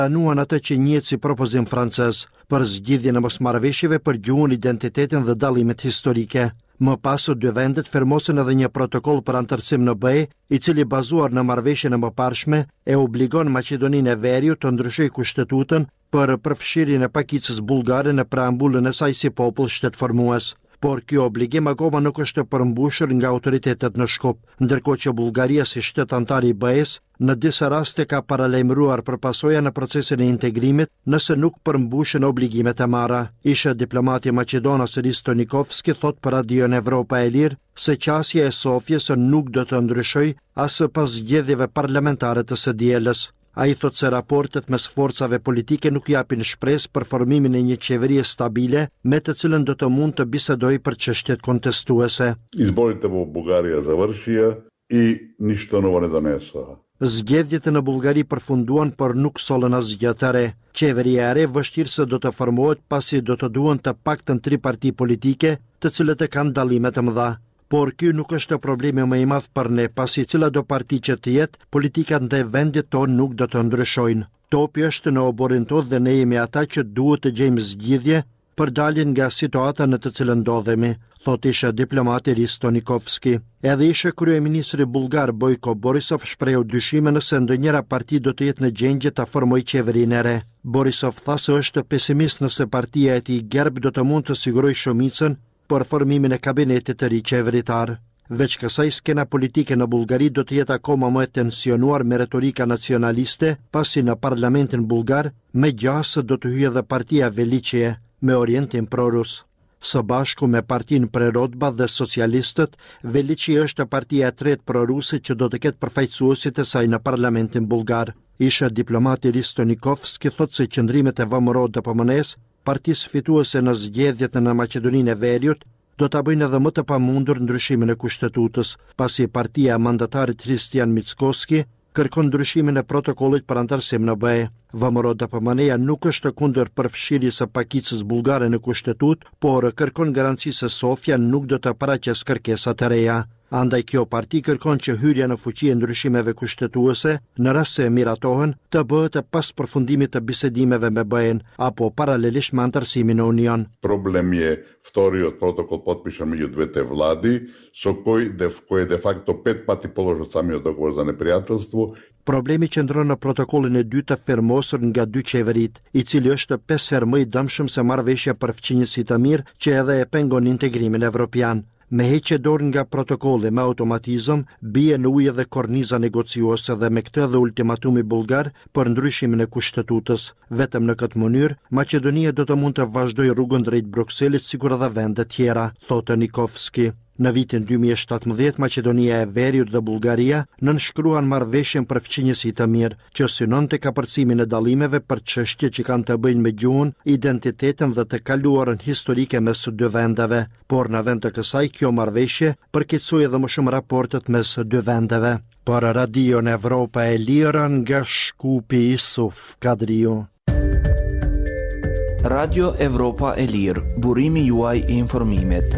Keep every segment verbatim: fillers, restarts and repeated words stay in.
pranuan atë që njihet si propozim francez për zgjidhjen e mosmarrëveshjeve për gjuhën, identitetin dhe dallimet historike. Më pas dy vendet firmosën edhe një protokoll për anëtarësim në B E, i cili bazuar në marrëveshjen e mëparshme e obligon Maqedoninë e Veriut të ndryshojë kushtetutën për përfshirjen e pakicës bullgare në preambullën e saj si popull shtetformues. Por kjo obligim akoma nuk është përmbushur nga autoritetet në Shkup, ndërkohë që Bullgaria si shtet antar i B E-s në disa raste ka paralajmëruar për pasoja në procesin e integrimit nëse nuk përmbushen obligimet e marra. Isha diplomati maqedonas Risto Nikovski thot për Radion Evropa e Lirë se qasja e Sofjes nuk do të ndryshojë as pas zgjedhjeve parlamentare të së dielës. A i thot se raportet mes forcave politike nuk japin shpresë për formimin e një qeverie stabile me të cilën do të mund të bisedoj për çështjet kontestuese. Izborите во Bullgaria završија i ništa novo ne donesa. Zgjedhjet në Bullgari përfunduan, por nuk sollën asgjë të re. Qeveria e re vështirë se do të formohet pasi do të duhen të paktën tri parti politike, të cilët e kanë dallime të mëdha. Por ky nuk është problemi më i madh për ne, pasi cila do parti që të jetë, politikat ndaj vendit tonë nuk do të ndryshojnë. Topi është në oborin tonë dhe ne jemi ata që duhet të gjejmë zgjidhje për daljen nga situata në të cilën ndodhemi, thot isha diplomati Risto Nikovski. Edhe isha kryeministri bullgar Bojko Borisov shprehu dyshime nëse ndonjëra parti do të jetë në gjendje ta formojë qeverinë e re. Borisov tha se është pesimist nëse partia e tij Gerb do të mund të sigurojë shumicën për formimin e kabinetit të ri qeveritar. Veç kësaj, skena politike në Bullgari do të jetë akoma më e tensionuar me retorika nacionaliste, pasi në parlamentin bullgar me gjasë do të hyjë edhe partia Veliçie me orientim prorus. Së bashku me partinë Prerodba dhe socialistët, Veliçie është partia e tretë proruse që do të ketë përfaqësuesit e saj në parlamentin bullgar. Isha diplomati Risto Nikovski thot se qëndrimet e V M R O D P M N-s, partisë fituese në zgjedhjet në Maqedoninë e Veriut, do ta bëjnë edhe më të pamundur ndryshimin e kushtetutës, pasi partia e mandatarit Hristijan Mickoski kërkon ndryshimin e protokollit për antarësim në B E. V M R O D P M N-ja nuk është kundër përfshirjes së pakicës bullgare në kushtetut, por kërkon garanci se Sofja nuk do të paraqes kërkesa të reja. Andaj kjo parti kërkon që hyrja në fuqi e ndryshimeve kushtetuese, në rast se miratohen, të bëhet pas përfundimit të bisedimeve me B E-n apo paralelisht me antarësimin në Union. Problem je вториот протокол потпишан меѓу двете влади, со кој де, кој де факто пет пати положил самиот договор за непријателство. Problemi qëndron në protokollin e dytë të firmosur nga dy qeverit, i cili është pesë herë më i dëmshëm se marrëveshja për fqinjësi të mirë që edhe e pengon integrimin evropian. Me heqje dorë nga protokolli me automatizëm, bie në ujë dhe korniza negociuese dhe me këtë dhe ultimatumi bullgar për ndryshimin e kushtetutës. Vetëm në këtë mënyrë, Maqedonia do të mund të vazhdojë rrugën drejt Brukselit sikur edhe vende tjera, thotë Nikovski. Në vitin dy mijë e shtatëmbëdhjetë, Maqedonia e Veriut dhe Bullgaria nënshkruan marrëveshjen për fqinjësi të mirë, që synonte kapërcimin e dallimeve për çështje që kanë të bëjnë me gjuhën, identitetin dhe të kaluarën historike mes së dy vendeve. Por në vend të kësaj, kjo marrëveshje përkeqësoi edhe më shumë raportet mes së dy vendeve. Për Radion Evropa e Lirë nga Shkupi, Isuf Kadriu. Radio Evropa e Lirë, burimi juaj i informimit.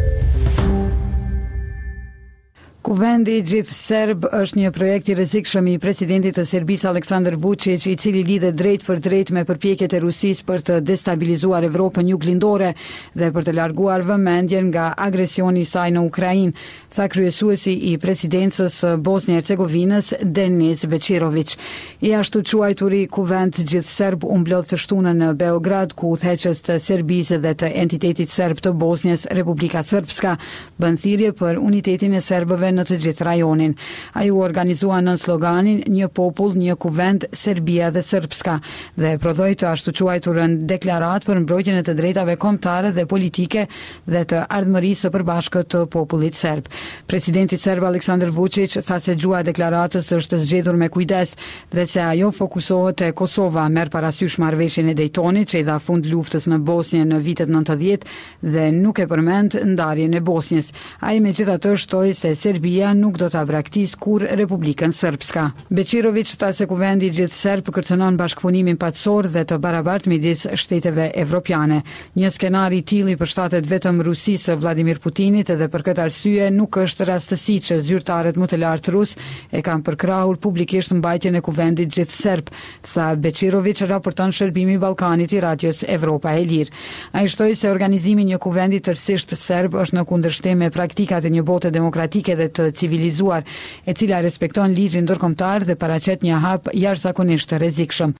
Kuvendi gjithë serb është një projekt i rrezikshëm i presidentit të Serbisë Aleksandar Vučić, i cili lidhet drejt për drejt me përpjekjet e Rusisë për të destabilizuar Evropën juglindore dhe për të larguar vëmendjen nga agresioni i saj në Ukrainë, tha kryesuesi i presidencës së Bosnjë-Hercegovinës Denis Beqirović. I ashtu quajturi Kuvend gjithë serb u mblodh të shtunën në Beograd, ku udhëheqës të Serbisë dhe të entitetit serb të Bosnjës, Republika Srpska, bën thirrje për unitetin e serbëve në të gjithë rajonin. Ai u organizua nën sloganin Një popull, një kuvend, Serbia dhe Srpska, dhe prodhoi të ashtu quajturën deklaratë për mbrojtjen e të drejtave kombëtare dhe politike dhe të ardhmërisë së përbashkët të popullit serb. Presidenti serb Aleksandar Vučić tha se gjua e deklaratës është zgjedhur me kujdes dhe se ajo fokusohet te Kosova, merr parasysh marrëveshjen e Daytonit që i dha fund luftës në Bosnjë në vitet nëntëdhjetë dhe nuk e përmend ndarjen e Bosnjës. Ai megjithatë shtoi se Serbia Serbia nuk do ta braktis kur Republikën Srpska. Beqirović tha se kuvendi gjithë serb kërcënon bashkëpunimin paqësor dhe të barabartë midis shteteve evropiane. Një skenar i tillë i përshtatet vetëm Rusisë së Vladimir Putinit dhe për këtë arsye nuk është rastësi që zyrtarët më të lartë rus e kanë përkrahur publikisht mbajtjen e kuvendit gjithë serb, tha Beqirović, raporton shërbimi i Ballkanit i radios Evropa e Lirë. Ai shtoi se organizimi i një kuvendi tërësisht serb është në kundërshtim me praktikat e një bote demokratike dhe të civilizuar, e cila respekton ligjin ndërkombëtar dhe paraqet një hap jashtëzakonisht rrezikshëm.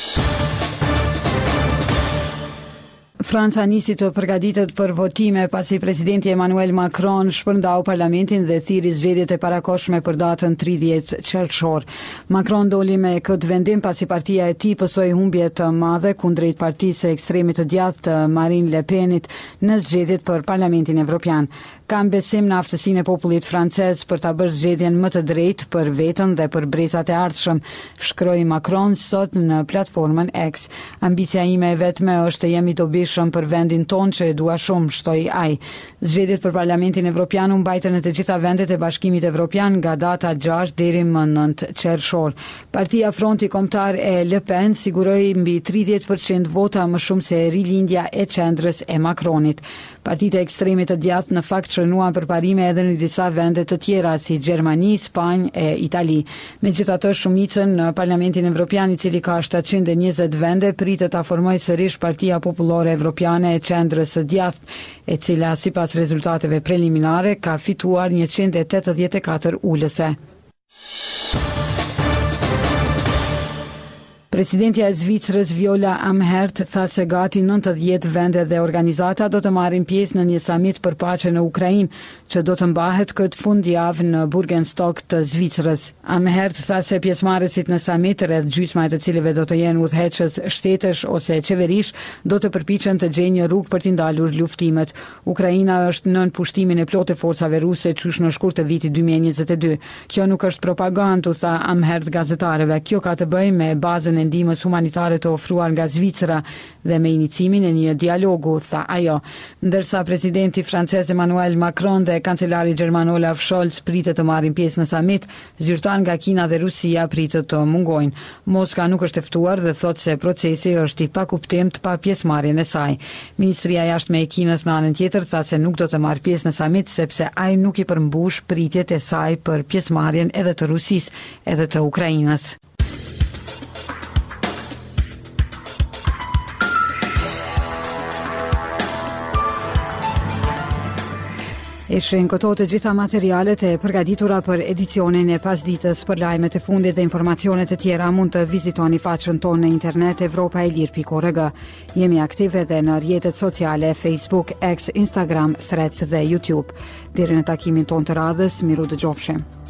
Franca nisi të përgatitet për votime pasi presidenti Emmanuel Macron shpërndau parlamentin dhe thiri zgjedhjet e parakohshme për datën tridhjetë qershor. Macron doli me këtë vendim pasi partia e tij pësoi humbje të madhe kundrejt partisë së ekstremit të djathtë të Marine Le Penit në zgjedhjet për Parlamentin Evropian. Kam besim në aftësinë e popullit francez për ta bërë zgjedhjen më të drejtë për veten dhe për brezat e ardhshëm, shkroi Macron sot në platformën X. Ambicia ime e vetme është të jemi dobishëm për vendin ton që e dua shumë, shtoi ai. Zgjedhjet për Parlamentin Evropian u mbajtën në të gjitha vendet e Bashkimit Evropian nga data gjashtë deri më nëntë qershor. Partia Fronti Kombëtar e Le Pen siguroi mbi tridhjetë përqind vota më shumë se rilindja e qendrës e Macronit. Partitë e ekstremit të djathtë në fakt shënuan përparime edhe në disa vende të tjera si Gjermani, Spanjë e Itali. Megjithatë, shumicën në Parlamentin Evropian, i cili ka shtatëqind e njëzet vende, pritet ta formojë sërish Partia Popullore Evropiane e qendrës së djathtë, e cila sipas rezultateve preliminare ka fituar njëqind e tetëdhjetë e katër ulëse. Presidentja e Zvicrës Viola Amherd tha se gati nëntëdhjetë vende dhe organizata do të marrin pjesë në një samit për paqe në Ukrainë, që do të mbahet këtë fundjavë në Burgenstock të Zvicrës. Amherd tha se pjesëmarrësit në samit, rreth gjysma e të cilëve do të jenë udhëheqës shtetësh ose qeverish, do të përpiqen të gjejnë një rrugë për t'i ndalur luftimet. Ukraina është nën pushtimin e plotë të forcave ruse qysh në shkurt të vitit dy mijë e njëzet e dy. Kjo nuk është propagandë, tha Amherd gazetarëve. Kjo ka të bëjë me bazën e ndihmës humanitare të ofruar nga Zvicra dhe me inicimin e një dialogu, tha ajo. Ndërsa presidenti francez Emmanuel Macron dhe kancelari gjerman Olaf Scholz pritet të marrin pjesë në samit, zyrtar nga Kina dhe Rusia pritet të mungojnë. Moska nuk është e ftuar dhe thot se procesi është i pakuptimt pa pjesëmarrjen e saj. Ministria e Jashtme e Kinës në anën tjetër tha se nuk do të marrë pjesë në samit sepse ai nuk i përmbush pritjet e saj për pjesëmarrjen edhe të Rusisë, edhe të Ukrainës. Ishin këto të gjitha materialet e përgatitura për edicionin e pasditës. Për lajmet e fundit dhe informacionet e tjera mund të vizitoni faqen tonë në internet evropa e lirë pikë org. Jemi aktive dhe në rrjetet sociale Facebook, X, Instagram, Threads dhe YouTube. Deri në takimin tonë të radhës, miru dëgjofshim.